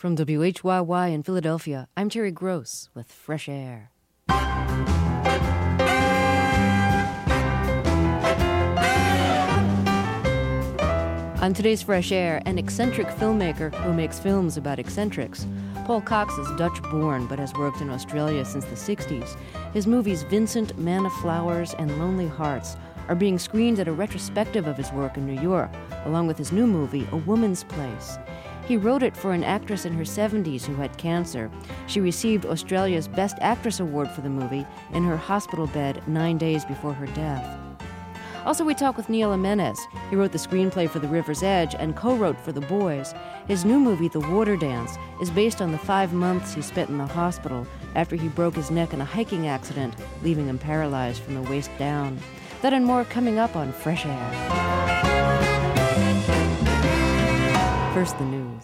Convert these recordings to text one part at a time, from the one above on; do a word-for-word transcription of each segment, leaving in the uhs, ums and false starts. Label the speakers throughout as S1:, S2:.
S1: From W H Y Y in Philadelphia, I'm Terry Gross with Fresh Air. On today's Fresh Air, an eccentric filmmaker who makes films about eccentrics. Paul Cox is Dutch-born but has worked in Australia since the sixties. His movies Vincent, Man of Flowers, and Lonely Hearts are being screened at a retrospective of his work in New York, along with his new movie, A Woman's Place. He wrote it for an actress in her seventies who had cancer. She received Australia's Best Actress Award for the movie in her hospital bed nine days before her death. Also, we talk with Neil Jimenez. He wrote the screenplay for The River's Edge and co-wrote for The Boys. His new movie, The Water Dance, is based on the five months he spent in the hospital after he broke his neck in a hiking accident, leaving him paralyzed from the waist down. That and more coming up on Fresh Air. First, the news.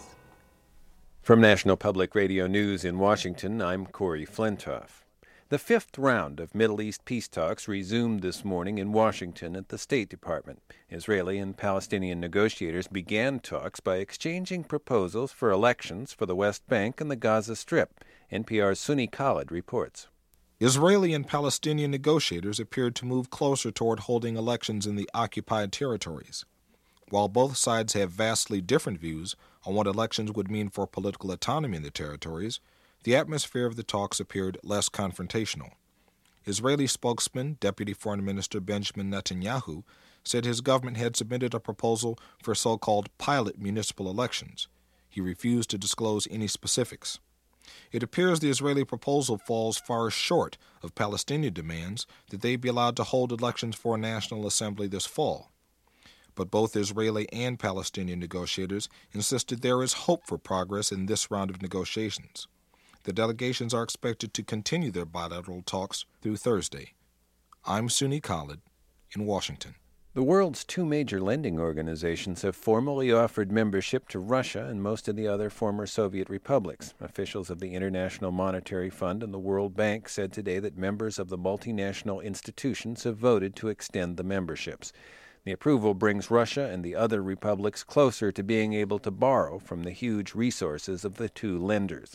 S2: From National Public Radio News in Washington, I'm Corey Flintoff. The fifth round of Middle East peace talks resumed this morning in Washington at the State Department. Israeli and Palestinian negotiators began talks by exchanging proposals for elections for the West Bank and the Gaza Strip. N P R's Suni Khalid reports.
S3: Israeli and Palestinian negotiators appeared to move closer toward holding elections in the occupied territories. While both sides have vastly different views on what elections would mean for political autonomy in the territories, the atmosphere of the talks appeared less confrontational. Israeli spokesman, Deputy Foreign Minister Benjamin Netanyahu, said his government had submitted a proposal for so-called pilot municipal elections. He refused to disclose any specifics. It appears the Israeli proposal falls far short of Palestinian demands that they be allowed to hold elections for a national assembly this fall. But both Israeli and Palestinian negotiators insisted there is hope for progress in this round of negotiations. The delegations are expected to continue their bilateral talks through Thursday. I'm Suni Khalid in Washington.
S2: The world's two major lending organizations have formally offered membership to Russia and most of the other former Soviet republics. Officials of the International Monetary Fund and the World Bank said today that members of the multinational institutions have voted to extend the memberships. The approval brings Russia and the other republics closer to being able to borrow from the huge resources of the two lenders.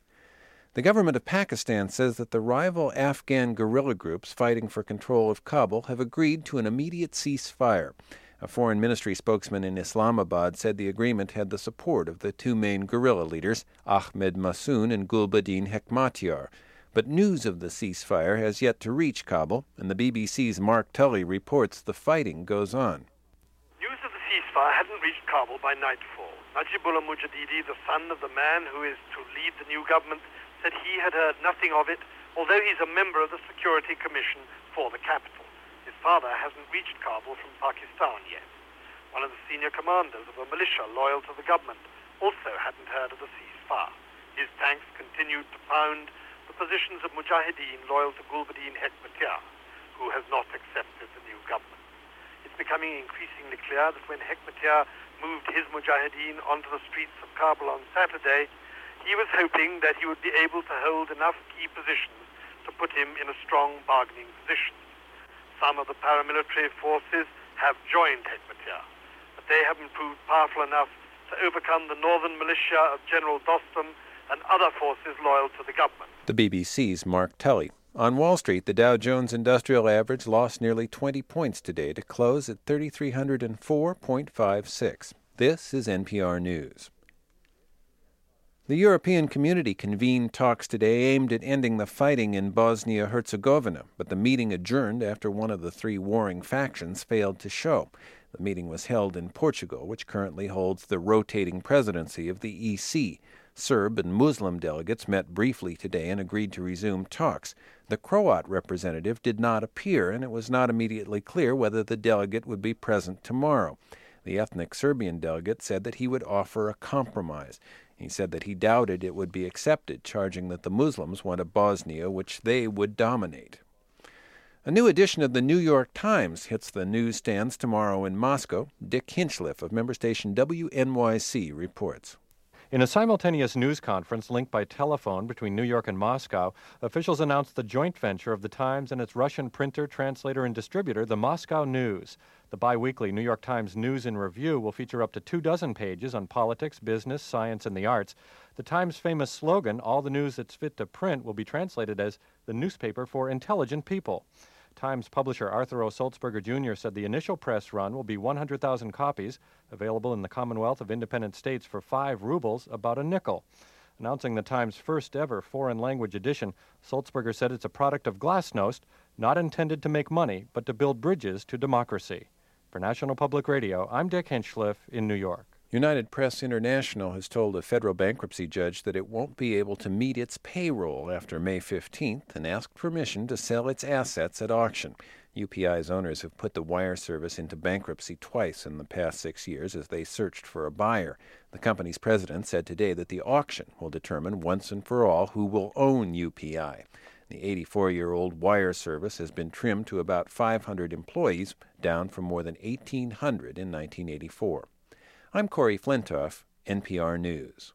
S2: The government of Pakistan says that the rival Afghan guerrilla groups fighting for control of Kabul have agreed to an immediate ceasefire. A foreign ministry spokesman in Islamabad said the agreement had the support of the two main guerrilla leaders, Ahmed Massoun and Gulbuddin Hekmatyar. But news of the ceasefire has yet to reach Kabul, and the B B C's Mark Tully reports the fighting goes on.
S4: News of the ceasefire hadn't reached Kabul by nightfall. Najibullah Mujahidi, the son of the man who is to lead the new government, said he had heard nothing of it, although he's a member of the Security Commission for the capital. His father hasn't reached Kabul from Pakistan yet. One of the senior commanders of a militia loyal to the government also hadn't heard of the ceasefire. His tanks continued to pound the positions of Mujahideen loyal to Gulbuddin Hekmatyar, who has not accepted the new government. It's becoming increasingly clear that when Hekmatyar moved his Mujahideen onto the streets of Kabul on Saturday, he was hoping that he would be able to hold enough key positions to put him in a strong bargaining position. Some of the paramilitary forces have joined Hekmatyar, but they haven't proved powerful enough to overcome the northern militia of General Dostum and other forces loyal to the government.
S2: The B B C's Mark Tully. On Wall Street, the Dow Jones Industrial Average lost nearly twenty points today to close at three thousand three hundred four point five six. This is N P R News. The European Community convened talks today aimed at ending the fighting in Bosnia-Herzegovina, but the meeting adjourned after one of the three warring factions failed to show. The meeting was held in Portugal, which currently holds the rotating presidency of the E C. Serb and Muslim delegates met briefly today and agreed to resume talks. The Croat representative did not appear, and it was not immediately clear whether the delegate would be present tomorrow. The ethnic Serbian delegate said that he would offer a compromise. He said that he doubted it would be accepted, charging that the Muslims want a Bosnia which they would dominate. A new edition of the New York Times hits the newsstands tomorrow in Moscow. Dick Hinchliff of member station W N Y C reports.
S5: In a simultaneous news conference linked by telephone between New York and Moscow, officials announced the joint venture of the Times and its Russian printer, translator, and distributor, the Moscow News. The bi-weekly New York Times News in Review will feature up to two dozen pages on politics, business, science, and the arts. The Times' famous slogan, "All the news that's fit to print," will be translated as the newspaper for intelligent people. Times publisher Arthur O. Sulzberger Junior said the initial press run will be one hundred thousand copies, available in the Commonwealth of Independent States for five rubles, about a nickel. Announcing the Times' first ever foreign language edition, Sulzberger said it's a product of glasnost, not intended to make money, but to build bridges to democracy. For National Public Radio, I'm Dick Hinchcliffe in New York.
S2: United Press International has told a federal bankruptcy judge that it won't be able to meet its payroll after May fifteenth and asked permission to sell its assets at auction. U P I's owners have put the wire service into bankruptcy twice in the past six years as they searched for a buyer. The company's president said today that the auction will determine once and for all who will own U P I. The eighty-four-year-old wire service has been trimmed to about five hundred employees, down from more than eighteen hundred in nineteen eighty-four. I'm Corey Flintoff, N P R News.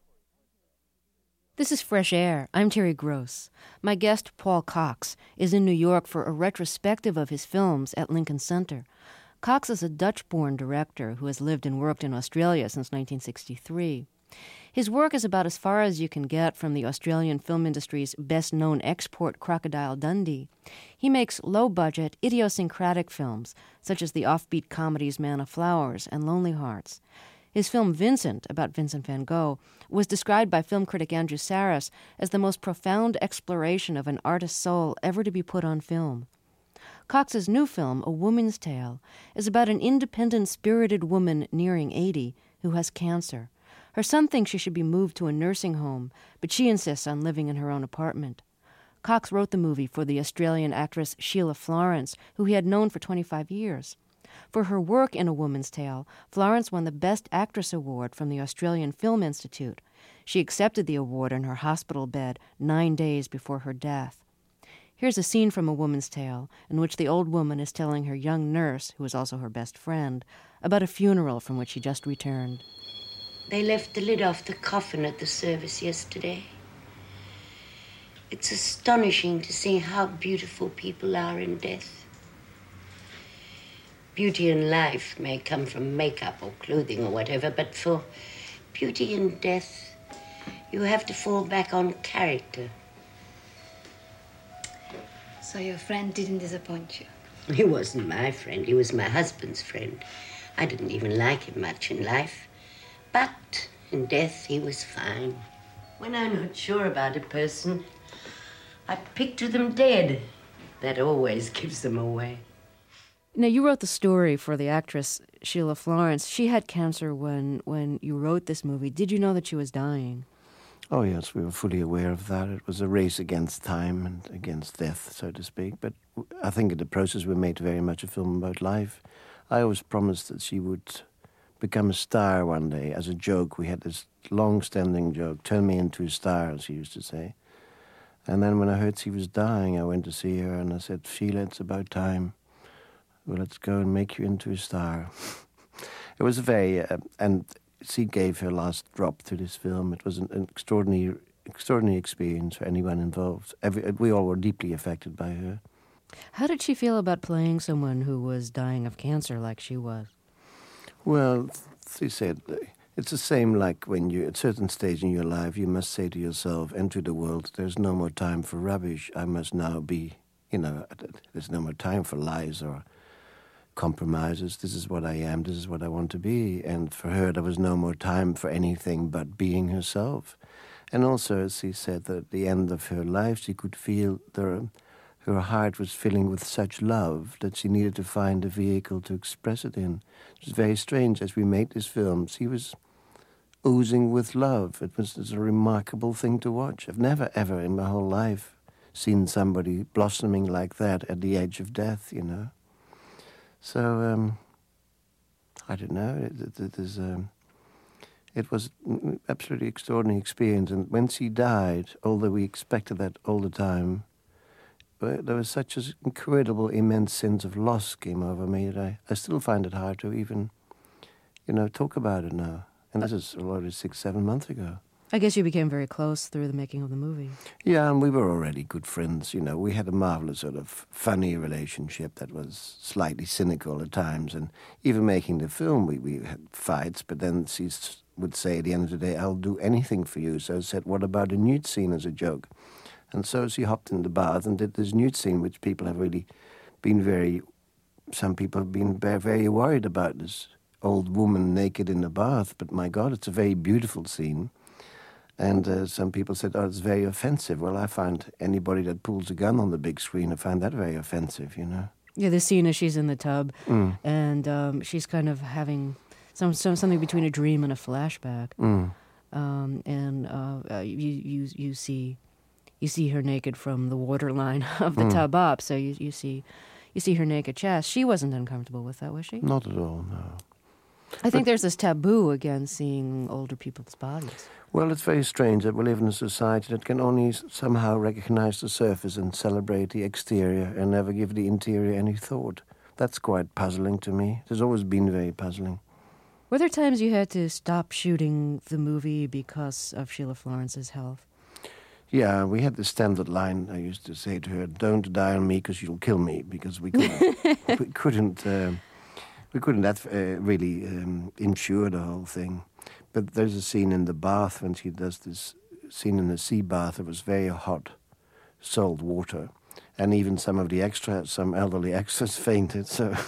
S1: This is Fresh Air. I'm Terry Gross. My guest, Paul Cox, is in New York for a retrospective of his films at Lincoln Center. Cox is a Dutch-born director who has lived and worked in Australia since nineteen sixty-three. His work is about as far as you can get from the Australian film industry's best-known export, Crocodile Dundee. He makes low-budget, idiosyncratic films, such as the offbeat comedies Man of Flowers and Lonely Hearts. His film Vincent, about Vincent van Gogh, was described by film critic Andrew Sarris as the most profound exploration of an artist's soul ever to be put on film. Cox's new film, A Woman's Tale, is about an independent, spirited woman nearing eighty who has cancer. Her son thinks she should be moved to a nursing home, but she insists on living in her own apartment. Cox wrote the movie for the Australian actress Sheila Florence, who he had known for twenty-five years. For her work in A Woman's Tale, Florence won the Best Actress Award from the Australian Film Institute. She accepted the award in her hospital bed nine days before her death. Here's a scene from A Woman's Tale in which the old woman is telling her young nurse, who is also her best friend, about a funeral from which she just returned.
S6: They left the lid off the coffin at the service yesterday. It's astonishing to see how beautiful people are in death. Beauty in life may come from makeup or clothing or whatever, but for beauty in death, you have to fall back on character.
S7: So your friend didn't disappoint you?
S6: He wasn't my friend. He was my husband's friend. I didn't even like him much in life. But in death, he was fine. When I'm not sure about a person, I picture them dead. That always gives them away.
S1: Now, you wrote the story for the actress Sheila Florence. She had cancer when, when you wrote this movie. Did you know that she was dying?
S8: Oh, yes, we were fully aware of that. It was a race against time and against death, so to speak. But I think in the process we made very much a film about life. I always promised that she would become a star one day. As a joke, we had this long-standing joke, turn me into a star, as she used to say. And then when I heard she was dying, I went to see her and I said, Sheila, it's about time. Well, let's go and make you into a star. It was a very, uh, and she gave her last drop to this film. It was an, an extraordinary, extraordinary experience for anyone involved. Every, we all were deeply affected by her.
S1: How did she feel about playing someone who was dying of cancer like she was?
S8: Well, she said, it's the same like when you're at a certain stage in your life, you must say to yourself and to the world, there's no more time for rubbish. I must now be, you know, there's no more time for lies or compromises. This is what I am, this is what I want to be. And for her, there was no more time for anything but being herself. And also, as she said, that at the end of her life, she could feel the, her heart was filling with such love that she needed to find a vehicle to express it in. It was very strange. As we made this film, she was oozing with love. It was, it was a remarkable thing to watch. I've never, ever in my whole life seen somebody blossoming like that at the edge of death, you know. So, um, I don't know, it, it, it, is, um, it was an absolutely extraordinary experience. And when she died, although we expected that all the time, but there was such an incredible, immense sense of loss came over me that I, I still find it hard to even, you know, talk about it now. And this is already six, seven months ago.
S1: I guess you became very close through the making of the movie.
S8: Yeah, and we were already good friends. You know, we had a marvelous sort of funny relationship that was slightly cynical at times. And even making the film, we, we had fights, but then she would say at the end of the day, I'll do anything for you. So I said, what about a nude scene as a joke? And so she hopped in the bath and did this nude scene, which people have really been very, some people have been very, very worried about, this old woman naked in the bath. But my God, it's a very beautiful scene. And uh, some people said, oh, it's very offensive. Well, I find anybody that pulls a gun on the big screen, I find that very offensive, you know.
S1: Yeah, the scene is she's in the tub,
S8: Mm.
S1: and um, she's kind of having some, some something between a dream and a flashback.
S8: Mm.
S1: Um, and uh, uh, you, you you see you see her naked from the waterline of the
S8: Mm.
S1: tub up, so you, you see you see her naked chest. She wasn't uncomfortable with that, was she?
S8: Not at all, no.
S1: I think there's this taboo against seeing older people's bodies.
S8: Well, it's very strange that we live in a society that can only s- somehow recognize the surface and celebrate the exterior and never give the interior any thought. That's quite puzzling to me. It has always been very puzzling.
S1: Were there times you had to stop shooting the movie because of Sheila Florence's health?
S8: Yeah, we had the standard line I used to say to her, don't die on me because you'll kill me, because we couldn't, we couldn't, uh, we couldn't that, uh, really um, insure the whole thing. But there's a scene in the bath when she does this scene in the sea bath. It was very hot, salt water. And even some of the extras, some elderly extras fainted. So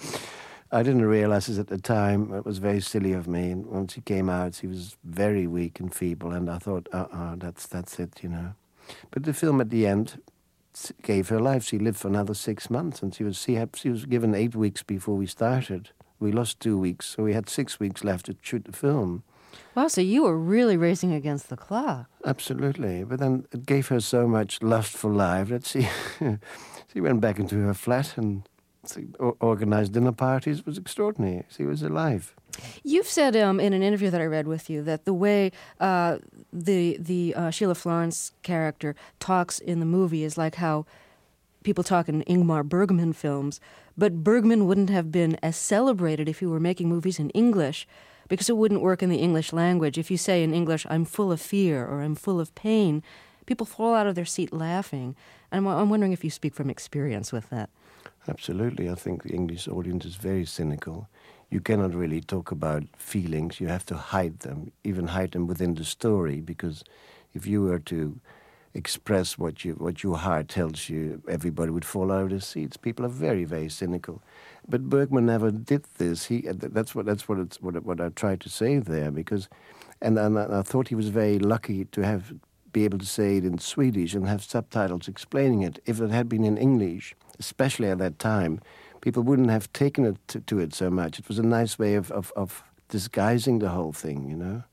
S8: I didn't realize this at the time. It was very silly of me. And when she came out, she was very weak and feeble. And I thought, uh-uh, that's, that's it, you know. But the film at the end s- gave her life. She lived for another six months. And she was, she had, she was given eight weeks before we started. We lost two weeks, so we had six weeks left to shoot the film.
S1: Wow, so you were really racing against the clock.
S8: Absolutely. But then it gave her so much lust for life that she she went back into her flat and she o- organized dinner parties. It was extraordinary. She was alive.
S1: You've said um, in an interview that I read with you that the way uh, the the uh, Sheila Florence character talks in the movie is like how people talk in Ingmar Bergman films, but Bergman wouldn't have been as celebrated if he were making movies in English, because it wouldn't work in the English language. If you say in English, I'm full of fear or I'm full of pain, people fall out of their seat laughing. And I'm, I'm wondering if you speak from experience with that.
S8: Absolutely. I think the English audience is very cynical. You cannot really talk about feelings. You have to hide them, even hide them within the story, because if you were to express what you what your heart tells you, everybody would fall out of their seats. People are very, very cynical. But Bergman never did this. He that's what that's what it's what what I tried to say there, because, and, and I thought he was very lucky to have be able to say it in Swedish and have subtitles explaining it. If it had been in English, especially at that time, people wouldn't have taken it to, to it so much. It was a nice way of, of, of disguising the whole thing, you know.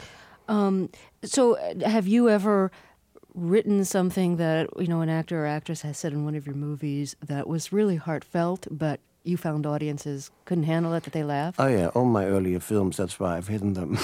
S1: Um, so, uh, have you ever written something that, you know, an actor or actress has said in one of your movies that was really heartfelt, but you found audiences couldn't handle it, that they laughed?
S8: Oh yeah, all my earlier films, that's why I've hidden them.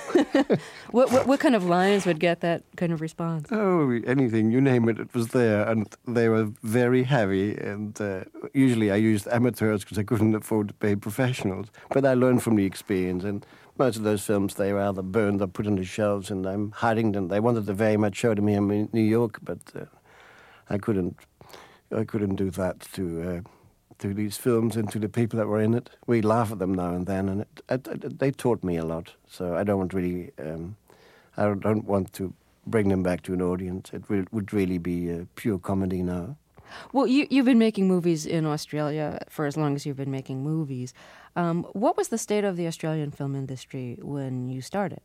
S1: what, what what kind of lines would get that kind of response?
S8: Oh, anything, you name it, it was there, and they were very heavy, and uh, usually I used amateurs because I couldn't afford to pay professionals, but I learned from the experience, and most of those films, they were either burned or put on the shelves, and I'm hiding them. They wanted to very much show them here in New York, but uh, I couldn't. I couldn't do that to uh, to these films and to the people that were in it. We laugh at them now and then, and it, it, it, they taught me a lot. So I don't really. Um, I don't, don't want to bring them back to an audience. It would, would really be uh, pure comedy now.
S1: Well, you, you've been making movies in Australia for as long as you've been making movies. Um, what was the state of the Australian film industry when you started?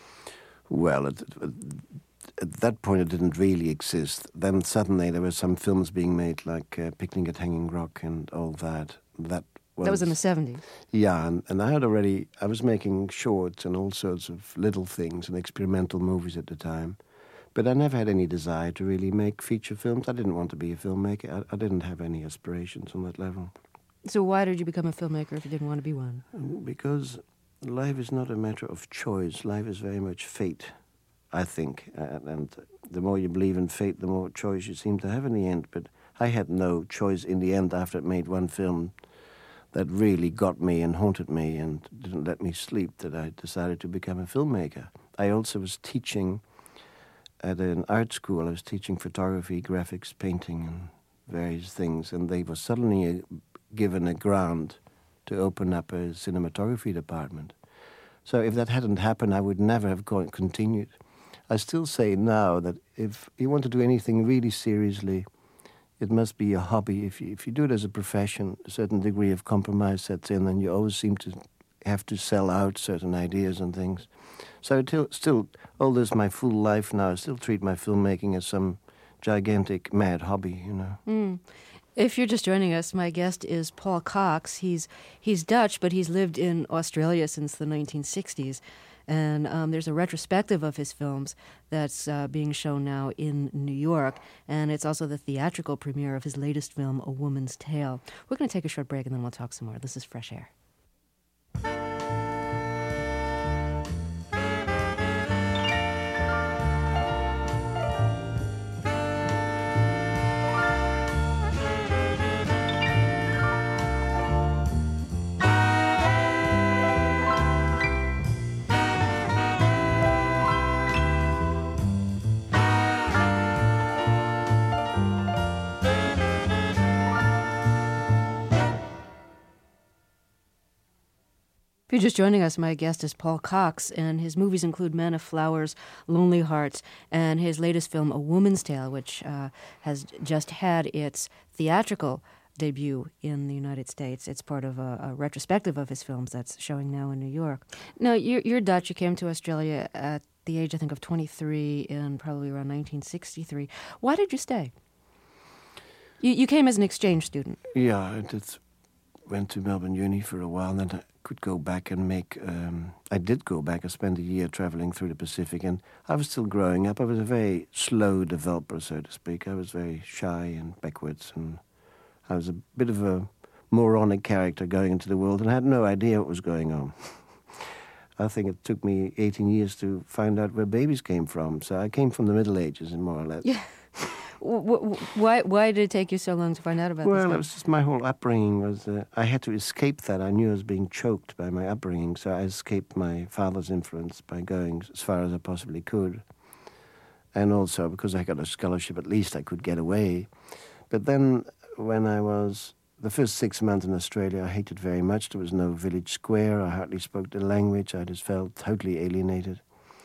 S8: Well, it, it, at that point it didn't really exist. Then suddenly there were some films being made like uh, Picnic at Hanging Rock and all that. That was,
S1: that was in the seventies?
S8: Yeah, and, and I had already, I was making shorts and all sorts of little things and experimental movies at the time. But I never had any desire to really make feature films. I didn't want to be a filmmaker. I, I didn't have any aspirations on that level.
S1: So why did you become a filmmaker if you didn't want to be one?
S8: Because life is not a matter of choice. Life is very much fate, I think. Uh, and the more you believe in fate, the more choice you seem to have in the end. But I had no choice in the end after I made one film that really got me and haunted me and didn't let me sleep that I decided to become a filmmaker. I also was teaching at an art school. I was teaching photography, graphics, painting, and various things, and they were suddenly given a grant to open up a cinematography department. So if that hadn't happened, I would never have gone, continued. I still say now that if you want to do anything really seriously, it must be a hobby. If you, if you do it as a profession, a certain degree of compromise sets in, and you always seem to have to sell out certain ideas and things. So till, still, although it's my full life now, I still treat my filmmaking as some gigantic mad hobby, you know.
S1: Mm. If you're just joining us, my guest is Paul Cox. He's he's Dutch, but he's lived in Australia since the nineteen sixties. And um, there's a retrospective of his films that's uh, being shown now in New York. And it's also the theatrical premiere of his latest film, A Woman's Tale. We're going to take a short break and then we'll talk some more. This is Fresh Air. If you're just joining us, my guest is Paul Cox, and his movies include Men of Flowers, Lonely Hearts, and his latest film, A Woman's Tale, which uh, has just had its theatrical debut in the United States. It's part of a, a retrospective of his films that's showing now in New York. Now, you're, you're Dutch. You came to Australia at the age, I think, of twenty-three in probably around nineteen sixty-three. Why did you stay? You, you came as an exchange student.
S8: Yeah, I did. Went to Melbourne Uni for a while, and then I could go back and make... Um, I did go back. I spent a year traveling through the Pacific, and I was still growing up. I was a very slow developer, so to speak. I was very shy and backwards, and I was a bit of a moronic character going into the world, and I had no idea what was going on. I think it took me eighteen years to find out where babies came from, so I came from the Middle Ages, more or less.
S1: Yeah. Why why did it take you so long to find out about
S8: well,
S1: this?
S8: Well, it was just my whole upbringing was... Uh, I had to escape that. I knew I was being choked by my upbringing, so I escaped my father's influence by going as far as I possibly could. And also, because I got a scholarship, at least I could get away. But then, when I was... The first six months in Australia, I hated very much. There was no village square. I hardly spoke the language. I just felt totally alienated.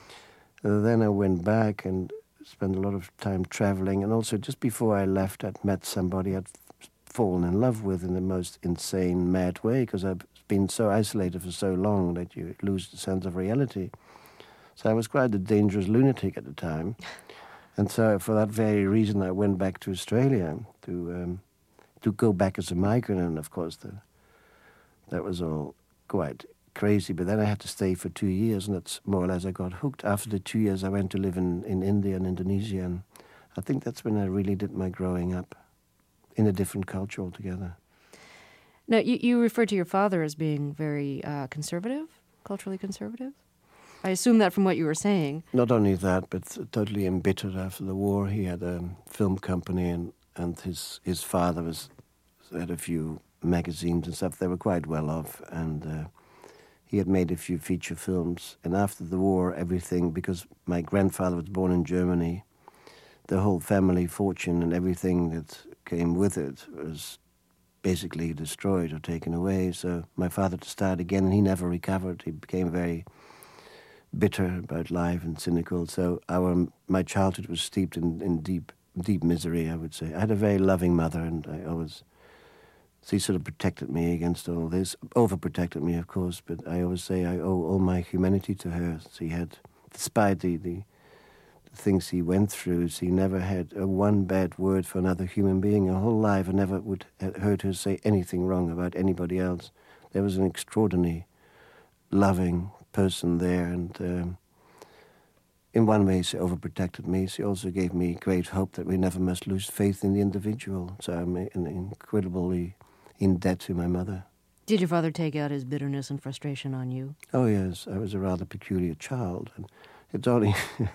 S8: Uh, then I went back and... spent a lot of time traveling, and also just before I left, I'd met somebody I'd fallen in love with in the most insane, mad way, because I've been so isolated for so long that you lose the sense of reality. So I was quite a dangerous lunatic at the time, and so for that very reason, I went back to Australia to um, to go back as a migrant, and of course, the, that was all quite crazy, but then I had to stay for two years, and that's more or less I got hooked. After the two years, I went to live in, in India and Indonesia, and I think that's when I really did my growing up in a different culture altogether.
S1: Now, you, you referred to your father as being very uh, conservative, culturally conservative? I assume that from what you were saying.
S8: Not only that, but totally embittered after the war. He had a film company, and, and his, his father was had a few magazines and stuff. They were quite well off, and... Uh, He had made a few feature films, and after the war, everything, because my grandfather was born in Germany, the whole family fortune and everything that came with it was basically destroyed or taken away. So my father had to start again, and he never recovered. He became very bitter about life and cynical. So our my childhood was steeped in, in deep, deep misery, I would say. I had a very loving mother, and I always... She sort of protected me against all this, overprotected me, of course, but I always say I owe all my humanity to her. She had, despite the, the, the things she went through, she never had a one bad word for another human being. Her whole life I never would have heard her say anything wrong about anybody else. There was an extraordinary, loving person there, and um, in one way she overprotected me. She also gave me great hope that we never must lose faith in the individual. So I'm incredibly... in debt to my mother.
S1: Did your father take out his bitterness and frustration on you?
S8: Oh, yes. I was a rather peculiar child. And it's only...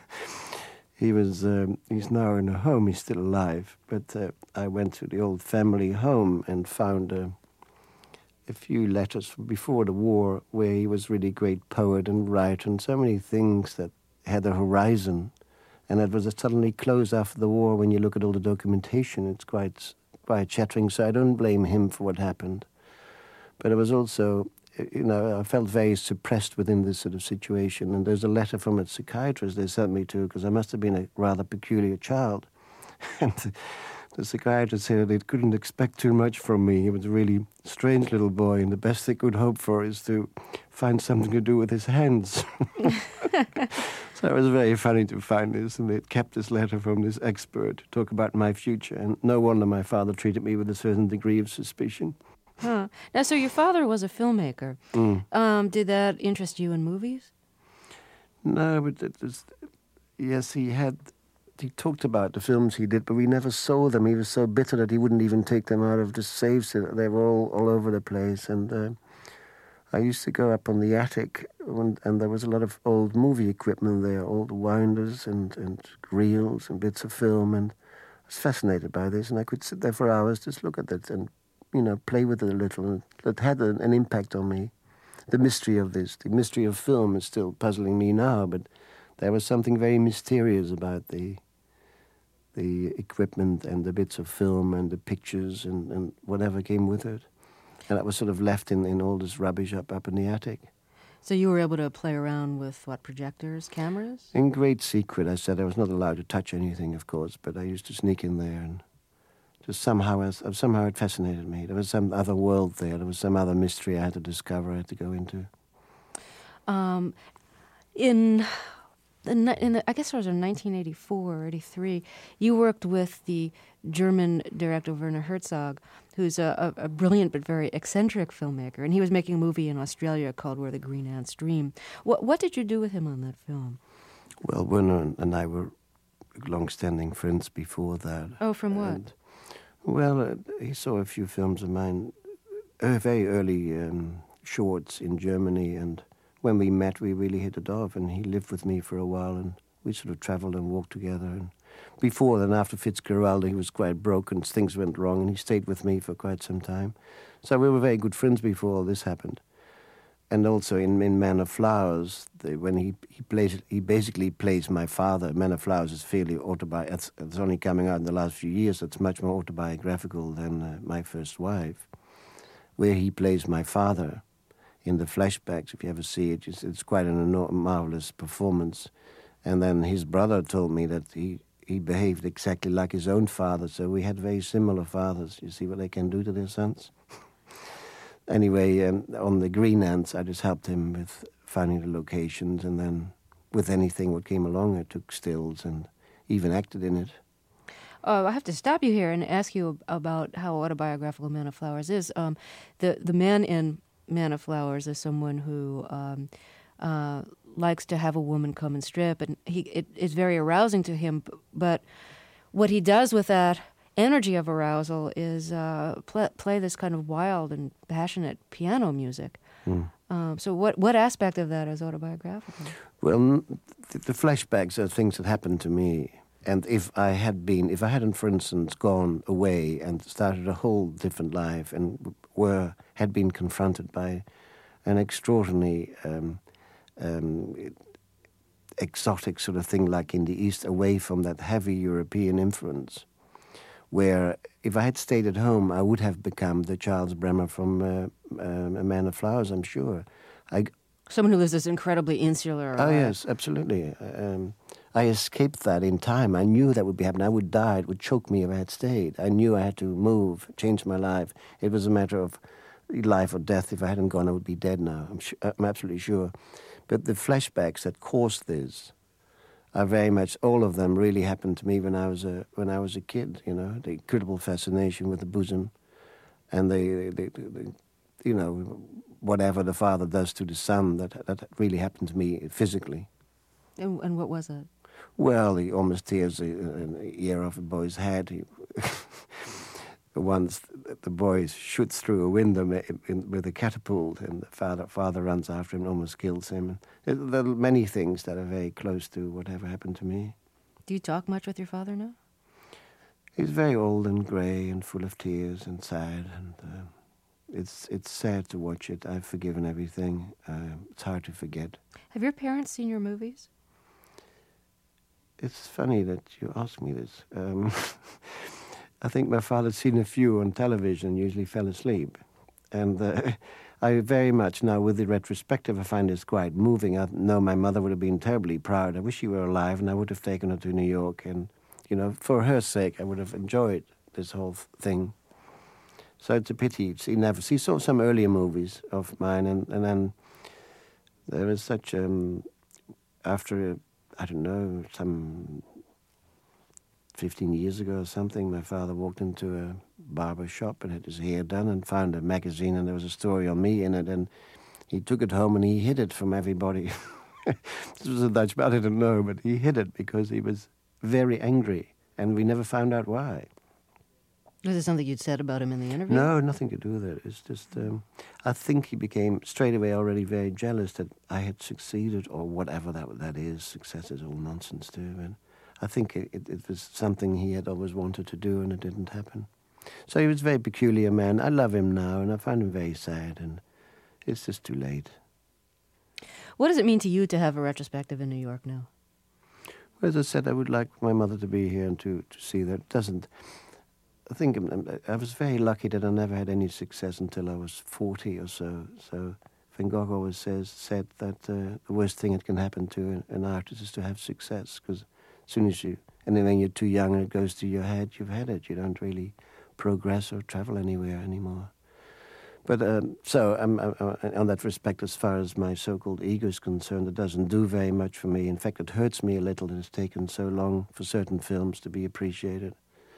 S8: he was... Um, he's now in a home. He's still alive. But uh, I went to the old family home and found a, a few letters from before the war where he was really a great poet and writer and so many things that had a horizon. And it was suddenly closed after the war. When you look at all the documentation, it's quite, quite shattering. So I don't blame him for what happened. But it was also, you know, I felt very suppressed within this sort of situation. And there's a letter from a psychiatrist they sent me to, because I must have been a rather peculiar child. And the, the psychiatrist said they couldn't expect too much from me. He was a really strange little boy, and the best they could hope for is to find something to do with his hands. So it was very funny to find this, and they kept this letter from this expert to talk about my future. And no wonder my father treated me with a certain degree of suspicion.
S1: Huh. Now, so your father was a filmmaker.
S8: Mm.
S1: Um, did that interest you in movies?
S8: No, but it was, yes, he had, he talked about the films he did, but we never saw them. He was so bitter that he wouldn't even take them out of the safes. They were all, all over the place. And uh, I used to go up on the attic, and, and there was a lot of old movie equipment there, old winders and, and reels and bits of film. And I was fascinated by this, and I could sit there for hours, just look at it and, you know, play with it a little. And it had an, an impact on me. The mystery of this, the mystery of film is still puzzling me now, but there was something very mysterious about the the equipment and the bits of film and the pictures and, and whatever came with it. And that was sort of left in, in all this rubbish up, up in the attic.
S1: So you were able to play around with, what, projectors, cameras?
S8: In great secret. I said I was not allowed to touch anything, of course, but I used to sneak in there and just somehow, somehow it fascinated me. There was some other world there. There was some other mystery I had to discover, I had to go into.
S1: Um, in... In the, in the, I guess it was in nineteen eighty-four or eighty-three, you worked with the German director Werner Herzog, who's a, a, a brilliant but very eccentric filmmaker, and he was making a movie in Australia called Where the Green Ants Dream. What, what did you do with him on that film?
S8: Well, Werner and I were long-standing friends before that.
S1: Oh, from what?
S8: And, well, uh, he saw a few films of mine, uh, very early um, shorts in Germany, and when we met, we really hit it off, and he lived with me for a while, and we sort of traveled and walked together. And before then, after Fitzgerald, he was quite broken, things went wrong, and he stayed with me for quite some time. So we were very good friends before all this happened. And also in, in Man of Flowers, the, when he he plays, he basically plays my father. Man of Flowers is fairly autobi. It's, it's only coming out in the last few years. It's much more autobiographical than uh, My First Wife, where he plays my father. In the flashbacks, if you ever see it, it's, it's quite an enormous, marvelous performance. And then his brother told me that he, he behaved exactly like his own father, so we had very similar fathers. You see what they can do to their sons? Anyway, um, on the Green Ants, I just helped him with finding the locations, and then with anything what came along, I took stills and even acted in it.
S1: Uh, I have to stop you here and ask you about how autobiographical Man of Flowers is. Um, the, the man in Man of Flowers is someone who um, uh, likes to have a woman come and strip, and he it, it's very arousing to him. But what he does with that energy of arousal is uh, play, play this kind of wild and passionate piano music. Mm. Um, so, what what aspect of that is autobiographical?
S8: Well, the, the flashbacks are things that happened to me. And if I had been, if I hadn't, for instance, gone away and started a whole different life and were had been confronted by an extraordinary, um, um, exotic sort of thing like in the East, away from that heavy European influence, where if I had stayed at home, I would have become the Charles Bremer from uh, um, A Man of Flowers, I'm sure. I,
S1: Someone who lives this incredibly insular...
S8: Oh,
S1: uh,
S8: yes, absolutely. Um, I escaped that in time. I knew that would be happening. I would die. It would choke me if I had stayed. I knew I had to move, change my life. It was a matter of life or death. If I hadn't gone, I would be dead now. I'm, su- I'm absolutely sure. But the flashbacks that caused this are very much, all of them really happened to me when I was a when I was a kid. You know, the incredible fascination with the bosom, and the, the, the, the you know, whatever the father does to the son. That that really happened to me physically.
S1: And, and what was it?
S8: Well, he almost tears the ear off a boy's head. He Once the boy shoots through a window with a catapult, and the father father runs after him and almost kills him. There are many things that are very close to whatever happened to me.
S1: Do you talk much with your father now?
S8: He's very old and grey and full of tears and sad, and uh, it's it's sad to watch it. I've forgiven everything. Uh, it's hard to forget.
S1: Have your parents seen your movies?
S8: It's funny that you ask me this. Um, I think my father's seen a few on television and usually fell asleep. And uh, I very much now, with the retrospective, I find this quite moving. I know my mother would have been terribly proud. I wish she were alive, and I would have taken her to New York. And, you know, for her sake, I would have enjoyed this whole thing. So it's a pity. She never. She saw some earlier movies of mine, and, and then there was such, um, after, I don't know, some fifteen years ago or something, my father walked into a barber shop and had his hair done and found a magazine, and there was a story on me in it, and he took it home and he hid it from everybody. This was a Dutchman, I didn't know, but he hid it because he was very angry, and we never found out why.
S1: Was it something you'd said about him in the interview?
S8: No, nothing to do with it. It's just, um, I think he became straight away already very jealous that I had succeeded, or whatever that that is. Success is all nonsense too, but I think it, it, it was something he had always wanted to do, and it didn't happen. So he was a very peculiar man. I love him now, and I find him very sad, and it's just too late.
S1: What does it mean to you to have a retrospective in New York now?
S8: Well, as I said, I would like my mother to be here and to, to see that. It doesn't... I think I was very lucky that I never had any success until I was forty or so. So Van Gogh always says said that uh, the worst thing that can happen to an artist is to have success, because as soon as you, and then when you're too young and it goes to your head, you've had it. You don't really progress or travel anywhere anymore. But um, so I'm, I'm, I'm, on that respect, as far as my so-called ego is concerned, it doesn't do very much for me. In fact, it hurts me a little that it's taken so long for certain films to be appreciated.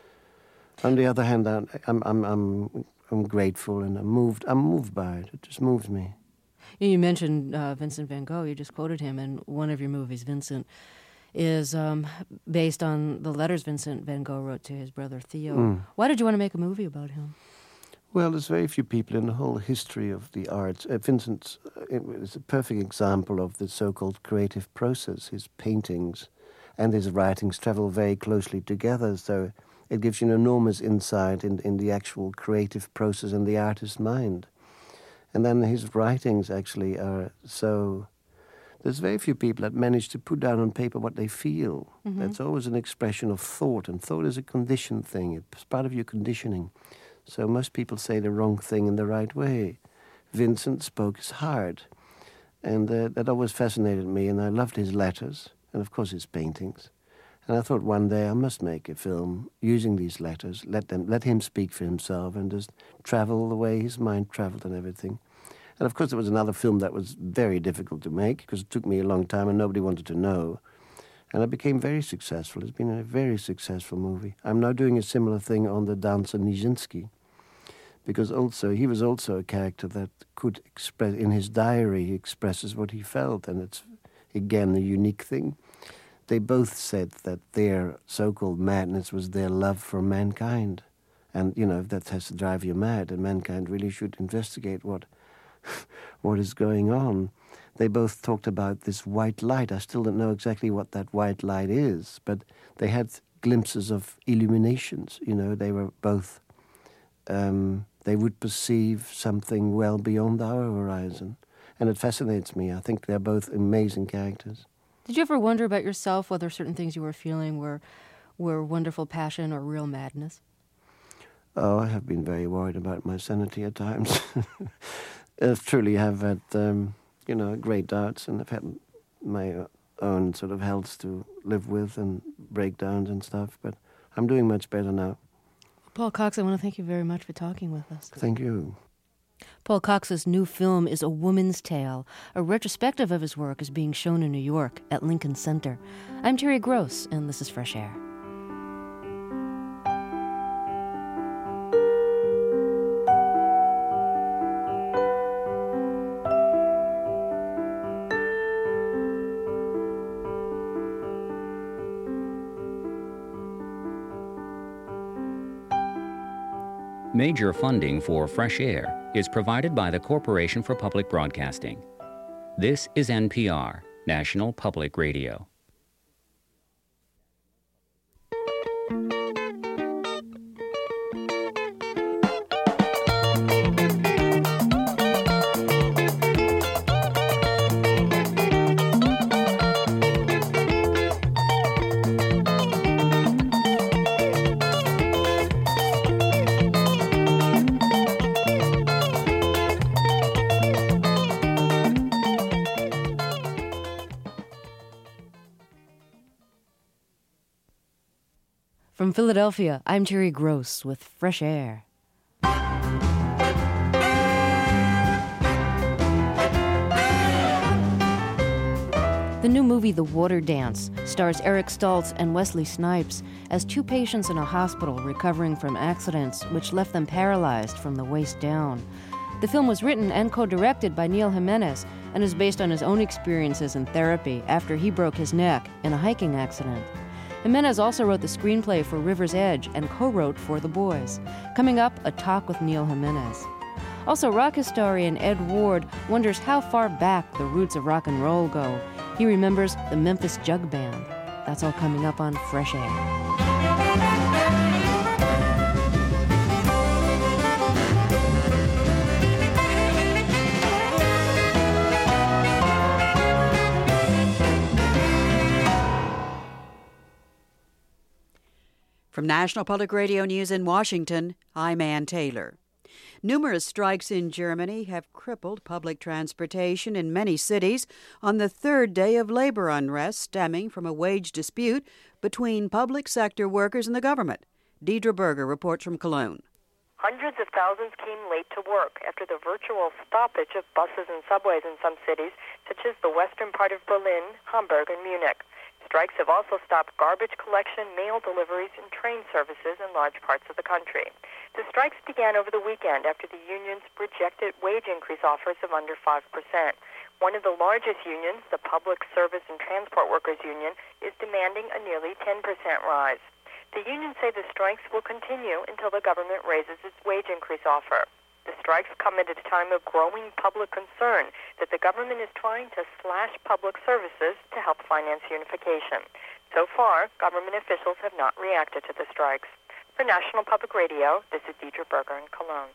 S8: On the other hand, I'm I'm I'm I'm grateful, and I'm moved. I'm moved by it. It just moves me.
S1: You mentioned uh, Vincent van Gogh. You just quoted him, and one of your movies, Vincent, is um, based on the letters Vincent van Gogh wrote to his brother Theo. Mm. Why did you want to make a movie about him?
S8: Well, there's very few people in the whole history of the arts. Uh, Vincent uh, is a perfect example of the so-called creative process. His paintings and his writings travel very closely together, so it gives you an enormous insight in, in the actual creative process in the artist's mind. And then his writings actually are so... There's very few people that manage to put down on paper what they feel. Mm-hmm. That's always an expression of thought, and thought is a conditioned thing. It's part of your conditioning. So most people say the wrong thing in the right way. Vincent spoke his heart, and uh, that always fascinated me, and I loved his letters, and of course his paintings. And I thought one day I must make a film using these letters, let them, let him speak for himself, and just travel the way his mind traveled and everything. And of course there was another film that was very difficult to make, because it took me a long time and nobody wanted to know. And I became very successful. It's been a very successful movie. I'm now doing a similar thing on the dancer Nijinsky, because also he was also a character that could express, in his diary he expresses what he felt, and it's again a unique thing. They both said that their so-called madness was their love for mankind. And, you know, if that has to drive you mad, and mankind really should investigate what what is going on. They both talked about this white light. I still don't know exactly what that white light is, but they had glimpses of illuminations. You know, they were both, um, they would perceive something well beyond our horizon. And it fascinates me. I think they're both amazing characters.
S1: Did you ever wonder about yourself, whether certain things you were feeling were were wonderful passion or real madness?
S8: Oh, I have been very worried about my sanity at times. I truly have had, um, you know, great doubts, and I've had my own sort of health to live with and breakdowns and stuff, but I'm doing much better now.
S1: Paul Cox, I want to thank you very much for talking with us.
S8: Thank you.
S1: Paul Cox's new film is A Woman's Tale. A retrospective of his work is being shown in New York at Lincoln Center. I'm Terry Gross, and this is Fresh Air.
S9: Major funding for Fresh Air is provided by the Corporation for Public Broadcasting. This is N P R, National Public Radio.
S1: From Philadelphia, I'm Terry Gross with Fresh Air. The new movie The Water Dance stars Eric Stoltz and Wesley Snipes as two patients in a hospital recovering from accidents which left them paralyzed from the waist down. The film was written and co-directed by Neil Jimenez and is based on his own experiences in therapy after he broke his neck in a hiking accident. Jimenez also wrote the screenplay for River's Edge and co-wrote For the Boys. Coming up, a talk with Neil Jimenez. Also, rock historian Ed Ward wonders how far back the roots of rock and roll go. He remembers the Memphis Jug Band. That's all coming up on Fresh Air.
S10: From National Public Radio News in Washington, I'm Ann Taylor. Numerous strikes in Germany have crippled public transportation in many cities on the third day of labor unrest stemming from a wage dispute between public sector workers and the government. Deidre Berger reports from Cologne.
S11: Hundreds of thousands came late to work after the virtual stoppage of buses and subways in some cities, such as the western part of Berlin, Hamburg, and Munich. Strikes have also stopped garbage collection, mail deliveries, and train services in large parts of the country. The strikes began over the weekend after the unions rejected wage increase offers of under five percent. One of the largest unions, the Public Service and Transport Workers Union, is demanding a nearly ten percent rise. The unions say the strikes will continue until the government raises its wage increase offer. The strikes come at a time of growing public concern that the government is trying to slash public services to help finance unification. So far, government officials have not reacted to the strikes. For National Public Radio, this is Deidre Berger in Cologne.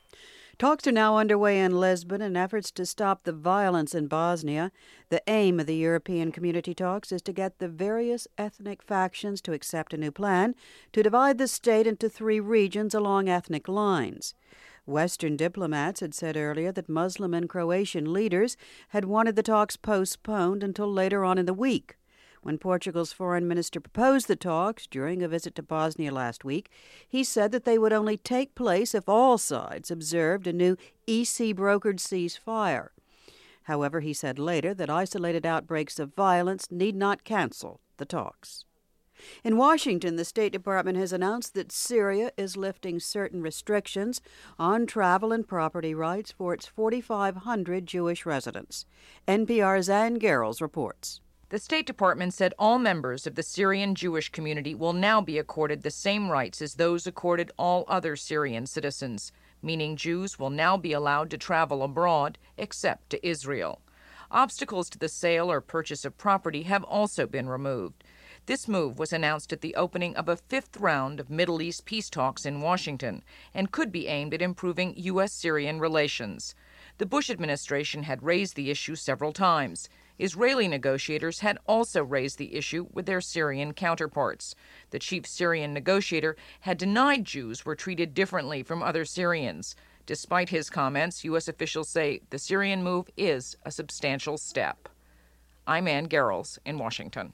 S10: Talks are now underway in Lisbon in efforts to stop the violence in Bosnia. The aim of the European Community Talks is to get the various ethnic factions to accept a new plan to divide the state into three regions along ethnic lines. Western diplomats had said earlier that Muslim and Croatian leaders had wanted the talks postponed until later on in the week. When Portugal's foreign minister proposed the talks during a visit to Bosnia last week, he said that they would only take place if all sides observed a new E C-brokered ceasefire. However, he said later that isolated outbreaks of violence need not cancel the talks. In Washington, the State Department has announced that Syria is lifting certain restrictions on travel and property rights for its forty-five hundred Jewish residents. N P R's Ann Garrels reports.
S12: The State Department said all members of the Syrian Jewish community will now be accorded the same rights as those accorded all other Syrian citizens, meaning Jews will now be allowed to travel abroad except to Israel. Obstacles to the sale or purchase of property have also been removed. This move was announced at the opening of a fifth round of Middle East peace talks in Washington and could be aimed at improving U S Syrian relations. The Bush administration had raised the issue several times. Israeli negotiators had also raised the issue with their Syrian counterparts. The chief Syrian negotiator had denied Jews were treated differently from other Syrians. Despite his comments, U S officials say the Syrian move is a substantial step. I'm Ann Garrels in Washington.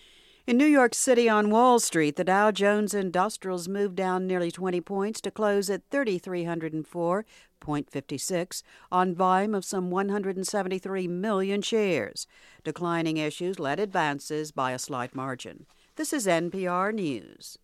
S10: In New York City on Wall Street, the Dow Jones Industrials moved down nearly twenty points to close at three thousand three hundred four point five six on volume of some one hundred seventy-three million shares. Declining issues led advances by a slight margin. This is N P R News.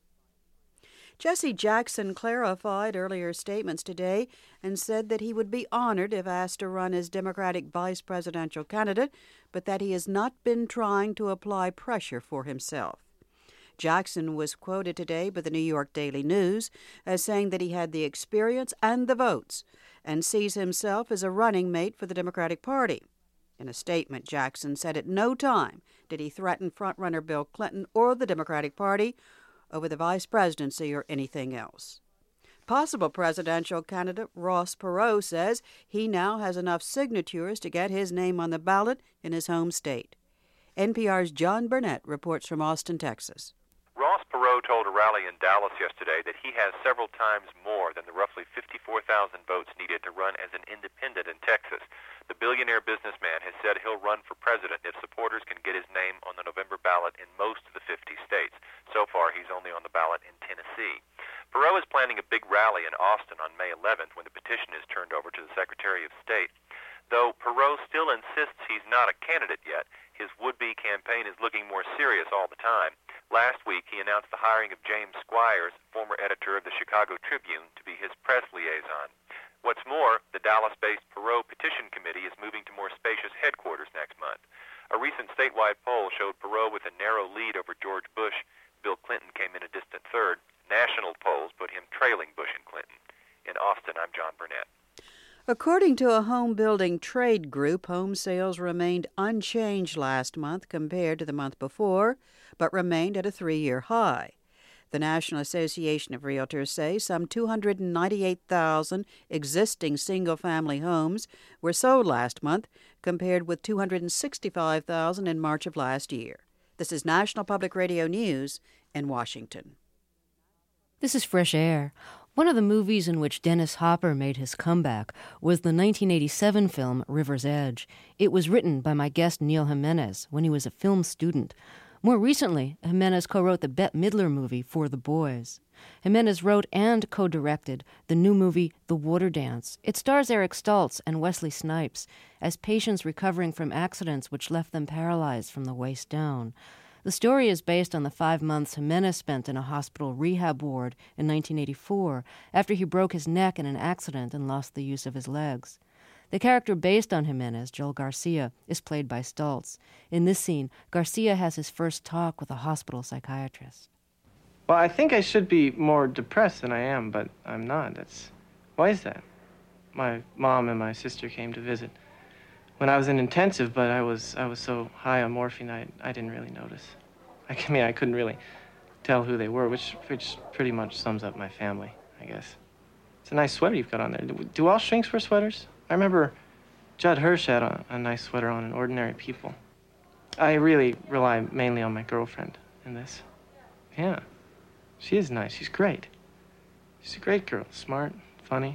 S10: Jesse Jackson clarified earlier statements today and said that he would be honored if asked to run as Democratic vice presidential candidate, but that he has not been trying to apply pressure for himself. Jackson was quoted today by the New York Daily News as saying that he had the experience and the votes and sees himself as a running mate for the Democratic Party. In a statement, Jackson said at no time did he threaten frontrunner Bill Clinton or the Democratic Party over the vice presidency or anything else. Possible presidential candidate Ross Perot says he now has enough signatures to get his name on the ballot in his home state. N P R's John Burnett reports from Austin, Texas.
S13: Ross Perot
S2: told a rally in Dallas yesterday that he has several times more than the roughly fifty-four thousand votes needed to run as an independent in Texas. The billionaire businessman has said he'll run for president if supporters can get his name on the November ballot in most of the fifty states. So far, he's only on the ballot in Tennessee. Perot is planning a big rally in Austin on May eleventh when the petition is turned over to the Secretary of State. Though Perot still insists he's not a candidate yet, his would-be campaign is looking more serious all the time. Last week, he announced the hiring of James Squires, former editor of the Chicago Tribune, to be his press liaison. What's more, the Dallas-based Perot Petition Committee is moving to more spacious headquarters next month. A recent statewide poll showed Perot with a narrow lead over George Bush. Bill Clinton came in a distant third. National polls put him trailing Bush and Clinton. In Austin, I'm John Burnett.
S10: According to a home-building trade group, home sales remained unchanged last month compared to the month before, but remained at a three-year high. The National Association of Realtors say some two hundred ninety-eight thousand existing single-family homes were sold last month, compared with two hundred sixty-five thousand in March of last year. This is National Public Radio News in Washington.
S1: This is Fresh Air. One of the movies in which Dennis Hopper made his comeback was the nineteen eighty-seven film River's Edge. It was written by my guest Neil Jimenez when he was a film student. More recently, Jimenez co-wrote the Bette Midler movie For the Boys. Jimenez wrote and co-directed the new movie The Water Dance. It stars Eric Stoltz and Wesley Snipes as patients recovering from accidents which left them paralyzed from the waist down. The story is based on the five months Jimenez spent in a hospital rehab ward in nineteen eighty-four after he broke his neck in an accident and lost the use of his legs. The character based on Jimenez, Joel Garcia, is played by Stoltz. In this scene, Garcia has his first talk with a hospital psychiatrist.
S13: Well, I think I should be more depressed than I am, but I'm not. That's why is that? My mom and my sister came to visit when I was in intensive, but I was I was so high on morphine, I, I didn't really notice. I mean, I couldn't really tell who they were, which, which pretty much sums up my family, I guess. It's a nice sweater you've got on there. Do, do all shrinks wear sweaters? I remember Judd Hirsch had a, a nice sweater on in Ordinary People. I really rely mainly on my girlfriend in this. Yeah, she is nice. She's great. She's a great girl, smart, funny.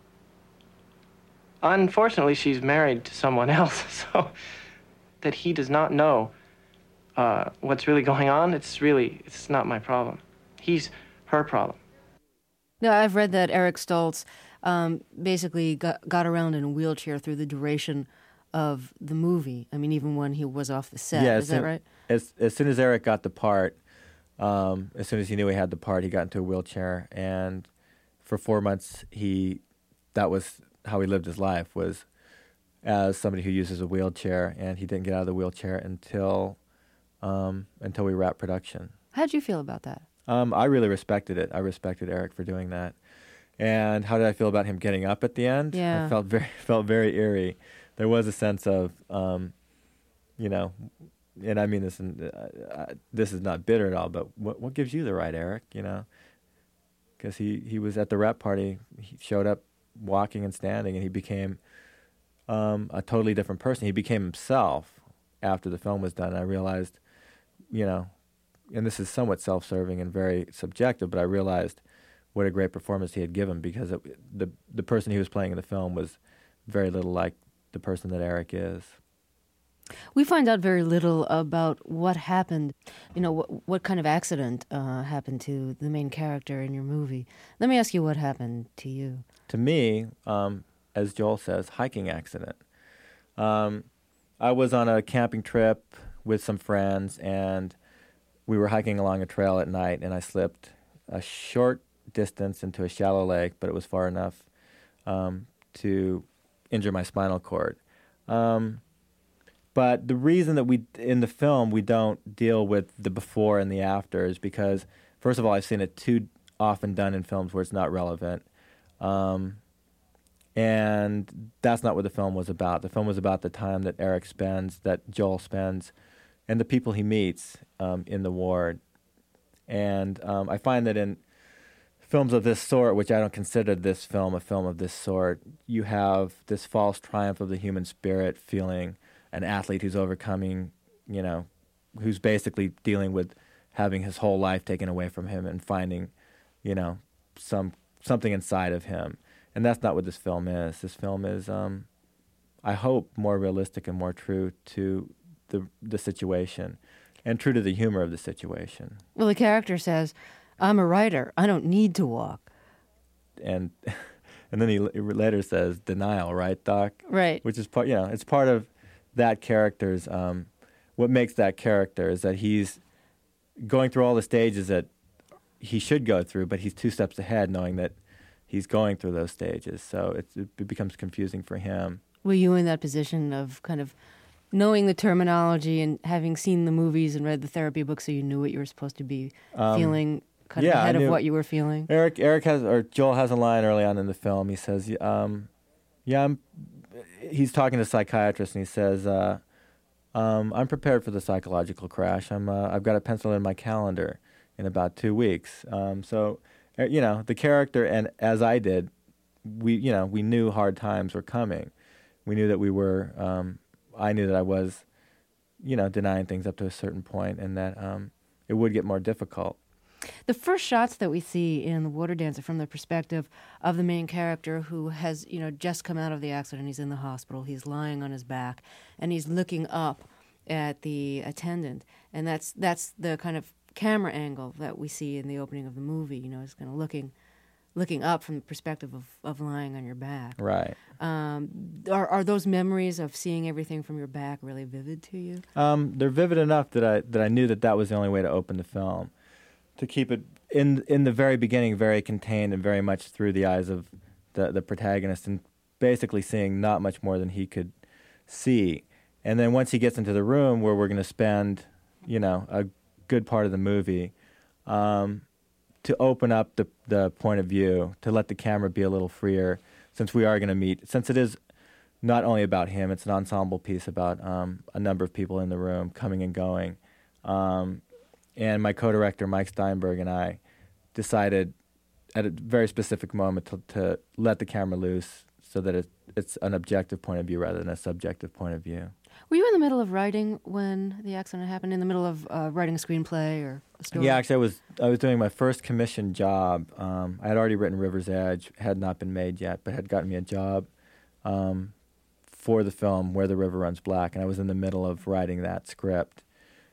S13: Unfortunately, she's married to someone else, so that he does not know uh, what's really going on, it's really, it's not my problem. He's her problem.
S1: No, I've read that Eric Stoltz um, basically got, got around in a wheelchair through the duration of the movie. I mean, even when he was off the set.
S14: Yeah,
S1: is that
S14: soon,
S1: right?
S14: As, as soon as Eric got the part, um, as soon as he knew he had the part, he got into a wheelchair, and for four months, he, that was how he lived his life, was as somebody who uses a wheelchair, and he didn't get out of the wheelchair until um, until we wrapped production.
S1: How'd you feel about that?
S14: Um, I really respected it. I respected Eric for doing that. And how did I feel about him getting up at the end?
S1: Yeah.
S14: I felt very felt very eerie. There was a sense of, um, you know, and I mean this, in, uh, uh, this is not bitter at all, but what what gives you the right, Eric? You know, because he, he was at the rep party. He showed up walking and standing, and he became um, a totally different person. He became himself after the film was done. And I realized, you know, and this is somewhat self-serving and very subjective, but I realized what a great performance he had given, because it, the the person he was playing in the film was very little like the person that Eric is.
S1: We find out very little about what happened, you know, what, what kind of accident uh, happened to the main character in your movie. Let me ask you what happened to you.
S14: To me, um, as Joel says, hiking accident. Um, I was on a camping trip with some friends, and we were hiking along a trail at night, and I slipped a short distance into a shallow lake, but it was far enough um, to injure my spinal cord. Um, but the reason that we, in the film, we don't deal with the before and the after is because, first of all, I've seen it too often done in films where it's not relevant. Um, and that's not what the film was about. The film was about the time that Eric spends, that Joel spends, and the people he meets um, in the ward. And um, I find that in films of this sort, which I don't consider this film a film of this sort, you have this false triumph of the human spirit, feeling an athlete who's overcoming, you know, who's basically dealing with having his whole life taken away from him and finding, you know, some something inside of him. And that's not what this film is. This film is, um, I hope, more realistic and more true to the the situation and true to the humor of the situation.
S1: Well, the character says, I'm a writer. I don't need to walk.
S14: And and then he later says, denial, right, Doc?
S1: Right.
S14: Which is part, you know, it's part of that character's, um, what makes that character is that he's going through all the stages that he should go through, but he's two steps ahead knowing that he's going through those stages. So it's, it becomes confusing for him.
S1: Were you in that position of kind of knowing the terminology and having seen the movies and read the therapy books so you knew what you were supposed to be um, feeling kind
S14: yeah,
S1: of ahead
S14: of
S1: what you were feeling?
S14: Eric Eric has, or Joel has a line early on in the film. He says, um, yeah, I'm, he's talking to a psychiatrist and he says, uh, um, I'm prepared for the psychological crash. I'm, uh, I've got a pencil in my calendar in about two weeks. Um, so, you know, the character, and as I did, we, you know, we knew hard times were coming. We knew that we were, um, I knew that I was, you know, denying things up to a certain point and that um, it would get more difficult.
S1: The first shots that we see in The Water Dancer from the perspective of the main character who has, you know, just come out of the accident. He's in the hospital. He's lying on his back, and he's looking up at the attendant. And that's that's the kind of camera angle that we see in the opening of the movie. You know, he's kind of looking looking up from the perspective of, of lying on your back.
S14: Right.
S1: Um, are are those memories of seeing everything from your back really vivid to you?
S14: Um, they're vivid enough that I that I knew that that was the only way to open the film. To keep it in in the very beginning very contained and very much through the eyes of the, the protagonist and basically seeing not much more than he could see. And then once he gets into the room where we're going to spend, you know, a good part of the movie, um, to open up the, the point of view, to let the camera be a little freer, since we are going to meet, since it is not only about him, it's an ensemble piece about um, a number of people in the room coming and going. Um, And my co-director, Mike Steinberg, and I decided at a very specific moment to, to let the camera loose so that it, it's an objective point of view rather than a subjective point of view.
S1: Were you in the middle of writing when the accident happened, in the middle of uh, writing a screenplay or a story?
S14: Yeah, actually, I was I was doing my first commissioned job. Um, I had already written River's Edge, had not been made yet, but had gotten me a job um, for the film Where the River Runs Black, and I was in the middle of writing that script.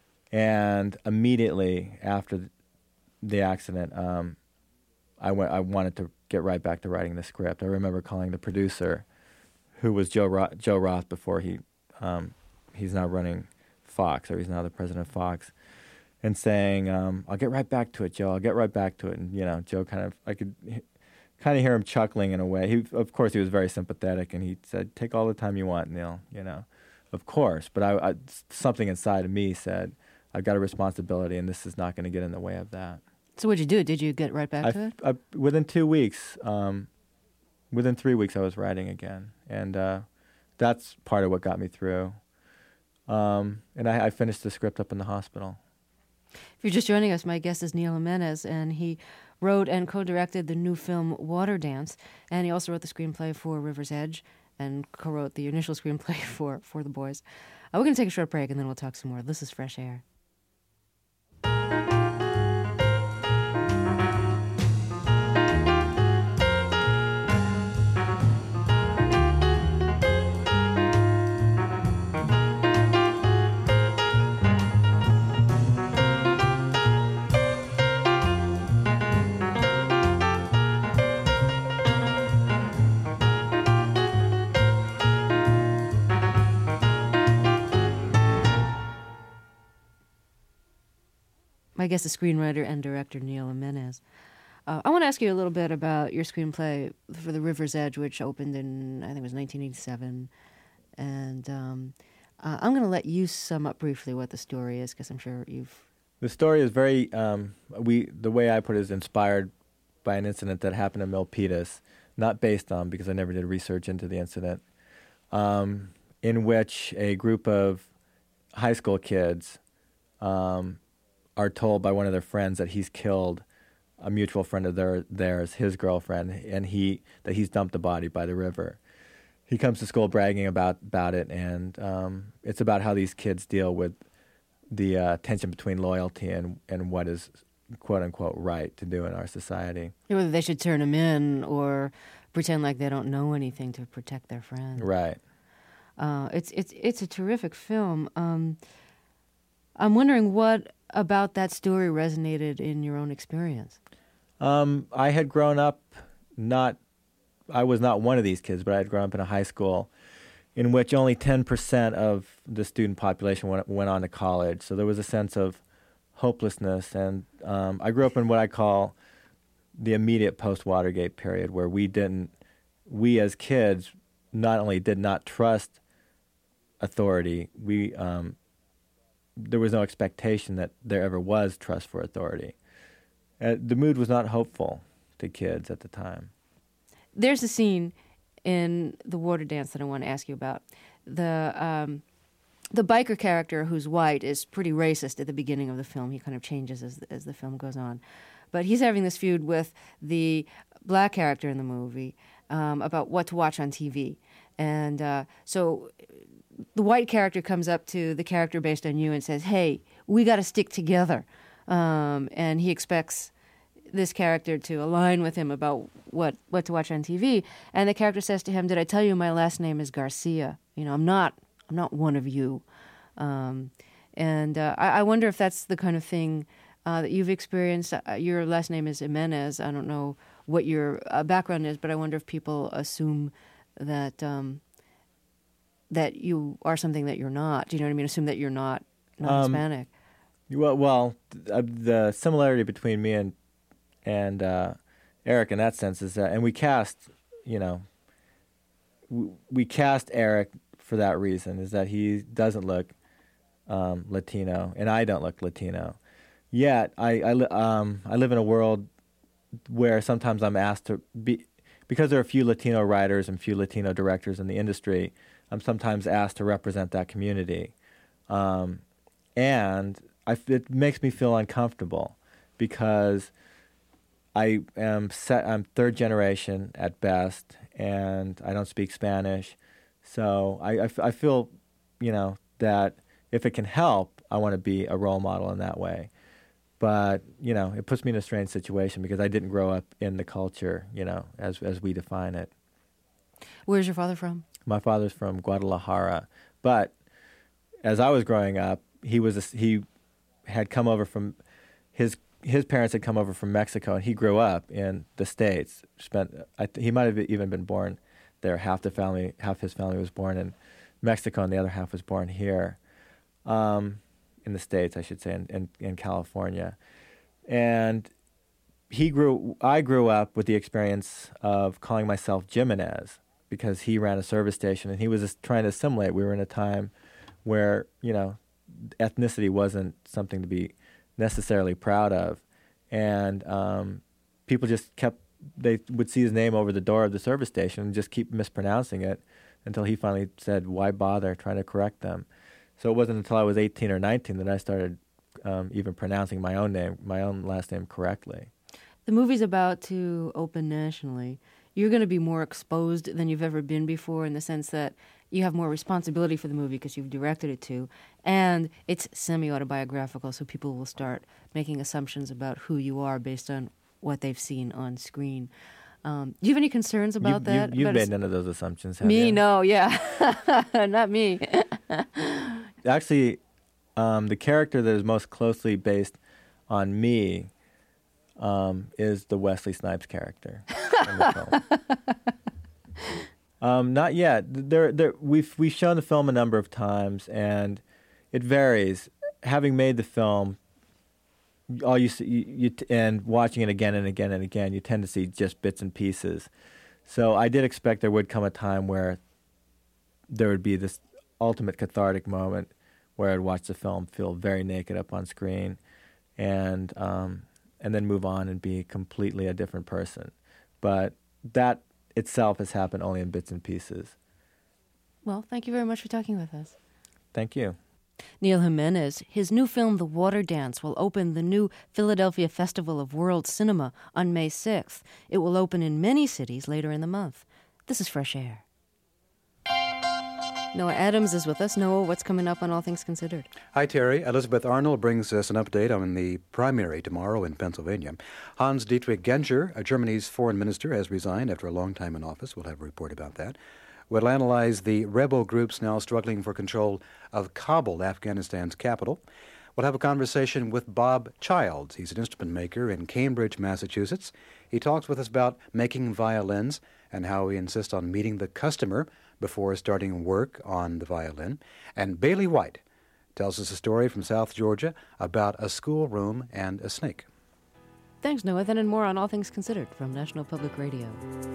S14: And immediately after the accident, um, I went. I wanted to get right back to writing the script. I remember calling the producer, who was Joe Roth, Joe Roth before he um, he's now running Fox, or he's now the president of Fox, and saying, um, "I'll get right back to it, Joe. I'll get right back to it." And you know, Joe kind of I could kind of hear him chuckling in a way. He, of course, he was very sympathetic, and he said, "Take all the time you want, Neil." You know, of course. But I, I something inside of me said, I've got a responsibility, and this is not going to get in the way of that.
S1: So what'd you do? Did you get right back
S14: I,
S1: to it?
S14: I, within two weeks, um, within three weeks, I was writing again, and uh, that's part of what got me through. Um, and I, I finished the script up in the hospital.
S1: If you're just joining us, my guest is Neil Jimenez, and he wrote and co-directed the new film Water Dance, and he also wrote the screenplay for River's Edge and co-wrote the initial screenplay for, for The Boys. Uh, we're going to take a short break, and then we'll talk some more. This is Fresh Air. My guest is screenwriter and director Neil Jimenez. Uh, I want to ask you a little bit about your screenplay for The River's Edge, which opened in, I think it was nineteen eighty-seven. And um, uh, I'm going to let you sum up briefly what the story is, because I'm sure you've...
S14: The story is very, um, we the way I put it is inspired by an incident that happened in Milpitas, not based on, because I never did research into the incident, um, in which a group of high school kids um, are told by one of their friends that he's killed a mutual friend of their, theirs, his girlfriend, and he that he's dumped the body by the river. He comes to school bragging about, about it, and um, it's about how these kids deal with the uh, tension between loyalty and, and what is quote-unquote right to do in our society.
S1: Whether they should turn them in or pretend like they don't know anything to protect their friend.
S14: Right.
S1: Uh, it's it's it's a terrific film. Um, I'm wondering what about that story resonated in your own experience.
S14: Um, I had grown up not, I was not one of these kids, but I had grown up in a high school in which only ten percent of the student population went, went on to college. So there was a sense of hopelessness. And um, I grew up in what I call the immediate post-Watergate period, where we didn't, we as kids not only did not trust authority, we um, there was no expectation that there ever was trust for authority. Uh, the mood was not hopeful to kids at the time.
S1: There's a scene in The Water Dance that I want to ask you about. The um, the biker character, who's white, is pretty racist at the beginning of the film. He kind of changes as as the film goes on. But he's having this feud with the black character in the movie um, about what to watch on T V. And uh, so the white character comes up to the character based on you and says, hey, we got to stick together. Um, and he expects this character to align with him about what, what to watch on T V. And the character says to him, did I tell you my last name is Garcia? You know, I'm not I'm not one of you. Um, and uh, I, I wonder if that's the kind of thing uh, that you've experienced. Uh, your last name is Jimenez. I don't know what your uh, background is, but I wonder if people assume that um, that you are something that you're not. Do you know what I mean? Assume that you're not, not
S14: um,
S1: Hispanic.
S14: Well, well, th- the similarity between me and and uh, Eric in that sense is that, and we cast, you know, we, we cast Eric for that reason, is that he doesn't look um, Latino, and I don't look Latino. Yet, I I, li- um, I live in a world where sometimes I'm asked to be, because there are few Latino writers and few Latino directors in the industry, I'm sometimes asked to represent that community. Um, and I, it makes me feel uncomfortable because I am set, I'm third generation at best, and I don't speak Spanish. So I, I, I feel, you know, that if it can help, I want to be a role model in that way. But, you know, it puts me in a strange situation because I didn't grow up in the culture, you know, as as we define it.
S1: Where's your father from?
S14: My father's from Guadalajara. But as I was growing up, he was a, he had come over from, his his parents had come over from Mexico, and he grew up in the States. Spent I th- he might have even been born there. Half the family, half his family was born in Mexico, and the other half was born here. Um, in the States, I should say, in, in, in California. And he grew, I grew up with the experience of calling myself Jimenez because he ran a service station and he was just trying to assimilate. We were in a time where, you know, ethnicity wasn't something to be necessarily proud of. And um, people just kept, they would see his name over the door of the service station and just keep mispronouncing it until he finally said, why bother trying to correct them? So it wasn't until I was eighteen or nineteen that I started um, even pronouncing my own name, my own last name correctly.
S1: The movie's about to open nationally. You're going to be more exposed than you've ever been before in the sense that you have more responsibility for the movie because you've directed it too. And it's semi-autobiographical, so people will start making assumptions about who you are based on what they've seen on screen. Um, do you have any concerns about
S14: you,
S1: that?
S14: You, you've
S1: about
S14: made none of those assumptions, have
S1: me,
S14: you?
S1: no, yeah. Not me.
S14: Actually, um, the character that is most closely based on me um, is the Wesley Snipes character in the film. Um, not yet. There, there, we've we've shown the film a number of times, and it varies. Having made the film, all you see, you, you t- and watching it again and again and again, you tend to see just bits and pieces. So I did expect there would come a time where there would be this ultimate cathartic moment where I'd watch the film, feel very naked up on screen, and um, and then move on and be completely a different person. But that itself has happened only in bits and pieces.
S1: Well, thank you very much for talking with us.
S14: Thank you.
S1: Neil Jimenez. His new film, The Water Dance, will open the new Philadelphia Festival of World Cinema on May sixth. It will open in many cities later in the month. This is Fresh Air. Noah Adams is with us. Noah, what's coming up on All Things Considered?
S15: Hi, Terry. Elizabeth Arnold brings us an update on the primary tomorrow in Pennsylvania. Hans-Dietrich Genscher, Germany's foreign minister, has resigned after a long time in office. We'll have a report about that. We'll analyze the rebel groups now struggling for control of Kabul, Afghanistan's capital. We'll have a conversation with Bob Childs. He's an instrument maker in Cambridge, Massachusetts. He talks with us about making violins and how he insists on meeting the customer before starting work on the violin. And Bailey White tells us a story from South Georgia about a schoolroom and a snake.
S1: Thanks, Noah. Then and more on All Things Considered from National Public Radio.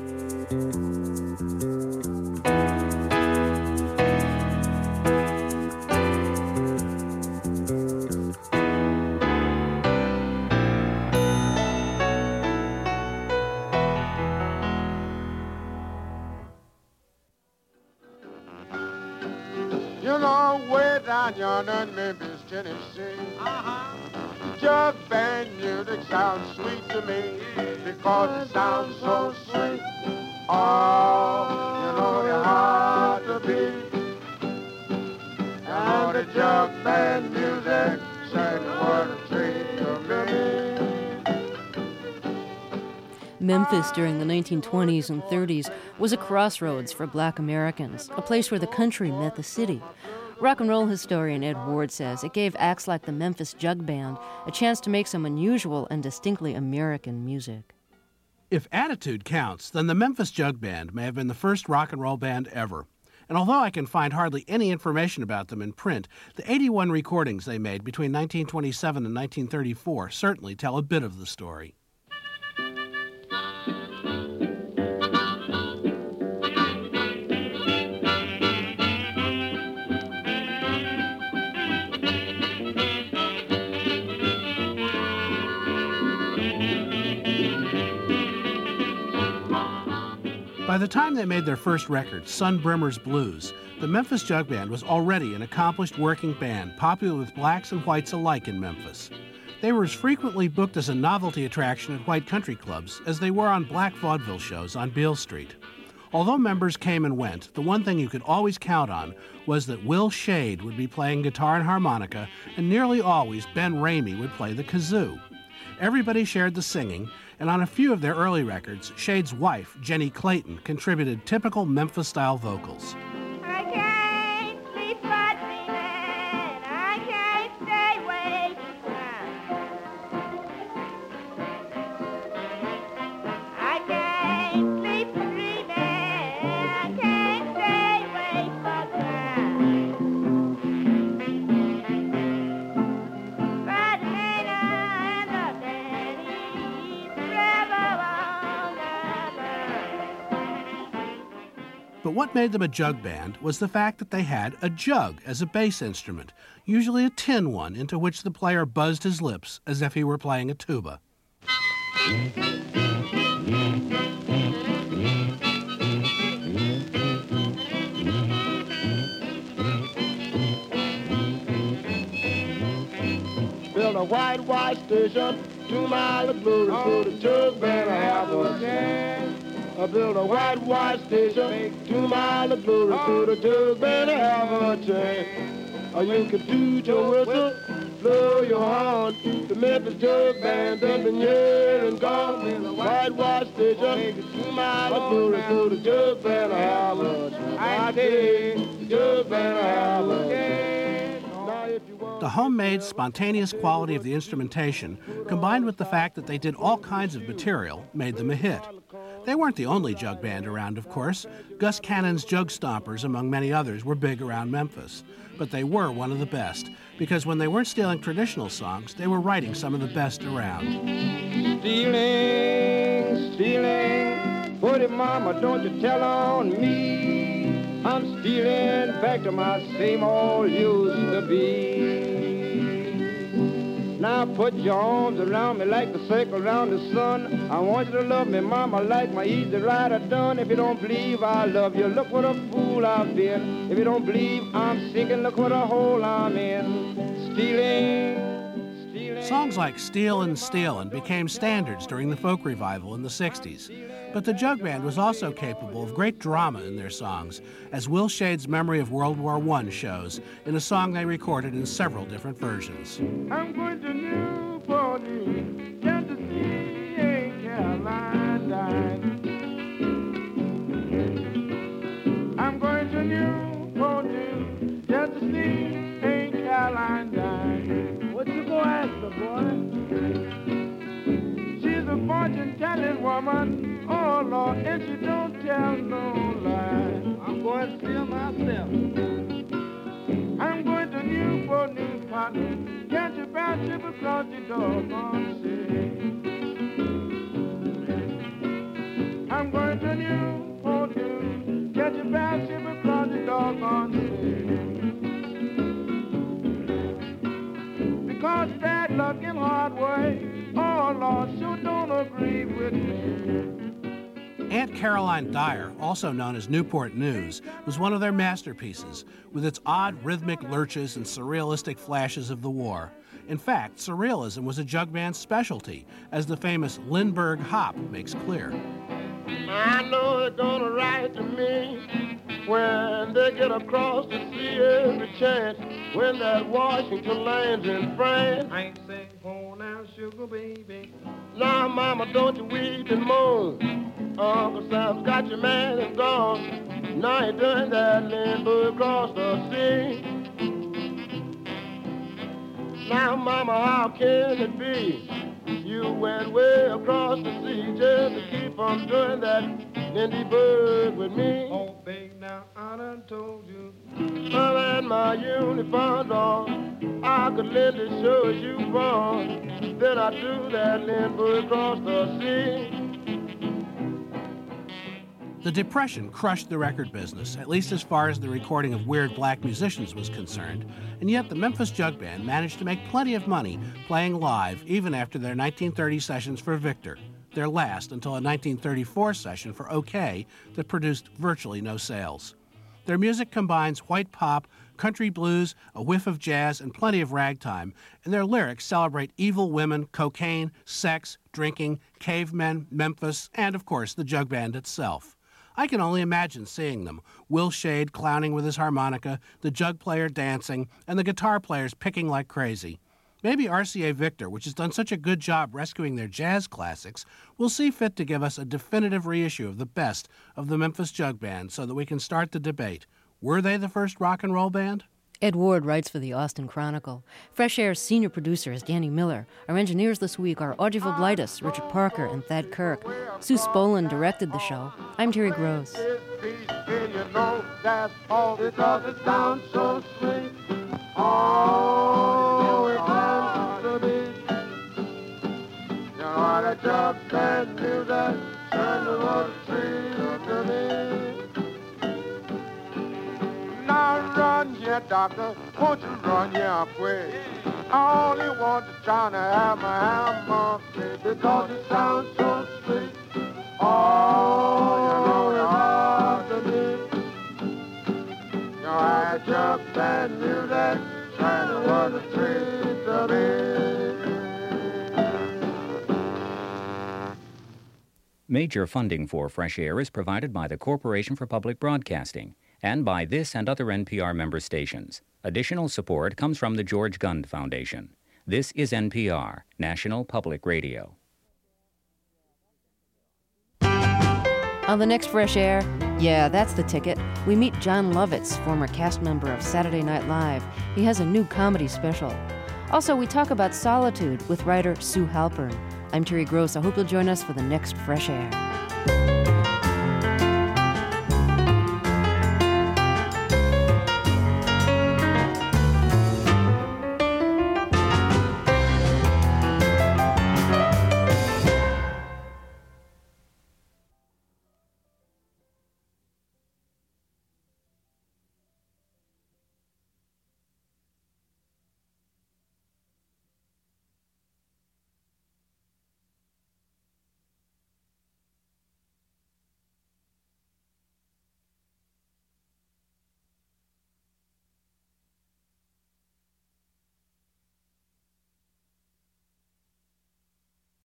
S16: You know, way down yonder in Memphis, Tennessee, uh-huh. Jug band music sounds sweet to me because it sounds so sweet. Oh, you know they're hard to beat. And the jug band music sang the word of treat to me.
S1: Memphis during the nineteen twenties and thirties was a crossroads for black Americans, a place where the country met the city. Rock and roll historian Ed Ward says it gave acts like the Memphis Jug Band a chance to make some unusual and distinctly American music.
S17: If attitude counts, then the Memphis Jug Band may have been the first rock and roll band ever. And although I can find hardly any information about them in print, the eighty-one recordings they made between nineteen twenty-seven and nineteen thirty-four certainly tell a bit of the story. By the time they made their first record, Sun Brimmer's Blues, the Memphis Jug Band was already an accomplished working band, popular with blacks and whites alike in Memphis. They were as frequently booked as a novelty attraction at white country clubs as they were on black vaudeville shows on Beale Street. Although members came and went, the one thing you could always count on was that Will Shade would be playing guitar and harmonica, and nearly always Ben Ramey would play the kazoo. Everybody shared the singing, and on a few of their early records, Shade's wife, Jenny Clayton, contributed typical Memphis-style vocals.
S18: I can't sleep but dreaming, I can't stay awake I can't sleep but dreaming, I can't stay awake but
S17: But what made them a jug band was the fact that they had a jug as a bass instrument, usually a tin one into which the player buzzed his lips as if he were playing a tuba.
S16: Build a white white station, two miles of glory for the jug band I have a chance. I build a white white station, two miles of glory for the jug band I have a chance. Or you can toot your whistle, blow your horn. The Memphis Jug Band done been here and gone. Build a white white station, two miles of glory for the jug band I have a chance. I did, the jug band I have a chance.
S17: The homemade, spontaneous quality of the instrumentation, combined with the fact that they did all kinds of material, made them a hit. They weren't the only jug band around, of course. Gus Cannon's Jug Stompers, among many others, were big around Memphis. But they were one of the best, because when they weren't stealing traditional songs, they were writing some of the best around.
S16: Stealing, stealing, put it, mama, don't you tell on me. I'm stealing back to my same old used to be. Now put your arms around me like the circle around the sun. I want you to love me, mama, like my easy rider done. If you don't believe I love you, look what a fool I've been. If you don't believe I'm sinking, look what a hole I'm in. Stealing, stealing.
S17: Songs like Stealin' Stealin' became standards during the folk revival in the sixties. But the Jug Band was also capable of great drama in their songs, as Will Shade's Memory of World War One shows in a song they recorded in several different versions.
S16: I'm going to Newport News just to see Aunt Caroline die. I'm going to Newport News just to see Aunt Caroline die. What you gonna ask her, boy? She's a fortune-telling woman. Oh, Lord, and she don't tell no lie. I'm going to see her myself. I'm going to Newport News, partner. Catch a bad ship across the doggone sea. I'm going to Newport News. Catch a bad ship across the doggone sea. Because bad luck and hard way, oh, Lord, sure don't agree with me.
S17: Aunt Caroline Dyer, also known as Newport News, was one of their masterpieces, with its odd rhythmic lurches and surrealistic flashes of the war. In fact, surrealism was a jug band's specialty, as the famous Lindbergh Hop makes clear.
S16: I know they're gonna write to me when they get across the sea every chance, when that Washington lands in France. I ain't saying, oh, now, sugar baby. Now, mama, don't you weep and moan. Uncle Sam's got your man and gone. Now he doing that Lindbergh across the sea. Now, mama, how can it be? You went way across the sea just to keep on doing that Lindbergh with me. Oh, babe, now I done told you. I had my uniform on. I could lend it sure as you born. Then I do that Lindbergh across the sea.
S17: The Depression crushed the record business, at least as far as the recording of weird black musicians was concerned, and yet the Memphis Jug Band managed to make plenty of money playing live even after their nineteen thirty sessions for Victor, their last until a nineteen thirty-four session for OK that produced virtually no sales. Their music combines white pop, country blues, a whiff of jazz, and plenty of ragtime, and their lyrics celebrate evil women, cocaine, sex, drinking, cavemen, Memphis, and, of course, the Jug Band itself. I can only imagine seeing them, Will Shade clowning with his harmonica, the jug player dancing, and the guitar players picking like crazy. Maybe R C A Victor, which has done such a good job rescuing their jazz classics, will see fit to give us a definitive reissue of the best of the Memphis Jug Band so that we can start the debate. Were they the first rock and roll band?
S1: Ed Ward writes for the Austin Chronicle. Fresh Air's senior producer is Danny Miller. Our engineers this week are Audrey Voblitis, Richard Parker, and Thad Kirk. Sue Spolin directed the show. I'm Terry Gross.
S16: Now run, yeah, doctor, won't you run, yeah, quick. I only want to try to have my hammer fit because it sounds so sweet. Oh, you know it's hard to me. You know, I just band music, trying to run the streets of it.
S9: Major funding for Fresh Air is provided by the Corporation for Public Broadcasting and by this and other N P R member stations. Additional support comes from the George Gund Foundation. This is N P R, National Public Radio.
S1: On the next Fresh Air, yeah, that's the ticket. We meet John Lovitz, former cast member of Saturday Night Live. He has a new comedy special. Also, we talk about solitude with writer Sue Halpern. I'm Terry Gross. I hope you'll join us for the next Fresh Air.